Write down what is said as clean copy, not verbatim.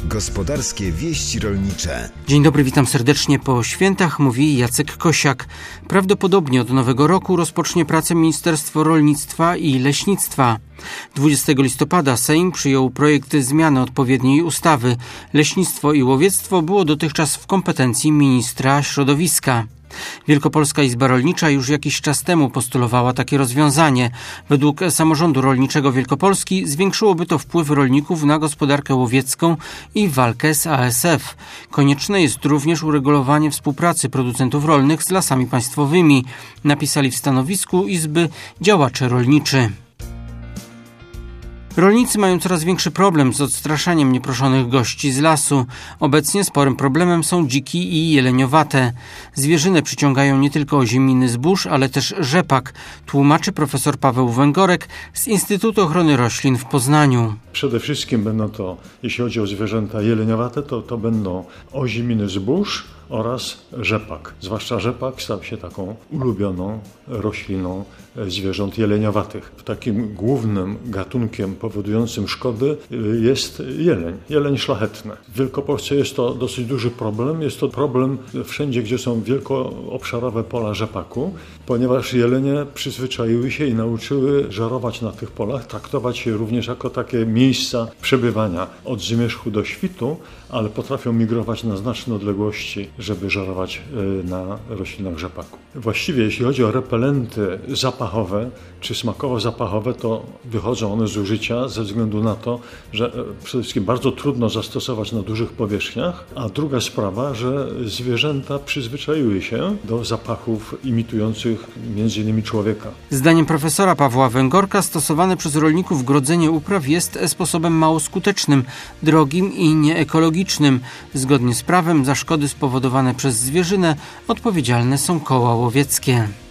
Gospodarskie wieści rolnicze. Dzień dobry, witam serdecznie po świętach, mówi Jacek Kosiak. Prawdopodobnie od nowego roku rozpocznie pracę Ministerstwo Rolnictwa i Leśnictwa. 20 listopada Sejm przyjął projekt zmiany odpowiedniej ustawy. Leśnictwo i łowiectwo było dotychczas w kompetencji ministra środowiska. Wielkopolska Izba Rolnicza już jakiś czas temu postulowała takie rozwiązanie. Według Samorządu Rolniczego Wielkopolski zwiększyłoby to wpływ rolników na gospodarkę łowiecką i walkę z ASF. Konieczne jest również uregulowanie współpracy producentów rolnych z Lasami Państwowymi, napisali w stanowisku Izby działacze rolniczy. Rolnicy mają coraz większy problem z odstraszaniem nieproszonych gości z lasu. Obecnie sporym problemem są dziki i jeleniowate. Zwierzynę przyciągają nie tylko ozieminy zbóż, ale też rzepak, tłumaczy profesor Paweł Węgorek z Instytutu Ochrony Roślin w Poznaniu. Przede wszystkim będą to, jeśli chodzi o zwierzęta jeleniowate, to będą ozieminy zbóż oraz rzepak. Zwłaszcza rzepak stał się taką ulubioną rośliną zwierząt jeleniowatych. Takim głównym gatunkiem powodującym szkody jest jeleń szlachetny. W Wielkopolsce jest to dosyć duży problem. Jest to problem wszędzie, gdzie są wielkoobszarowe pola rzepaku, ponieważ jelenie przyzwyczaiły się i nauczyły żerować na tych polach, traktować je również jako takie miejsca przebywania od zmierzchu do świtu, ale potrafią migrować na znaczne odległości, żeby żerować na roślinach rzepaku. Właściwie jeśli chodzi o repelenty zapachowe czy smakowo-zapachowe, to wychodzą one z użycia ze względu na to, że przede wszystkim bardzo trudno zastosować na dużych powierzchniach, a druga sprawa, że zwierzęta przyzwyczaiły się do zapachów imitujących m.in. człowieka. Zdaniem profesora Pawła Węgorka stosowane przez rolników grodzenie upraw jest sposobem mało skutecznym, drogim i nieekologicznym. Zgodnie z prawem za szkody spowodowane przez zwierzynę odpowiedzialne są koła łowieckie.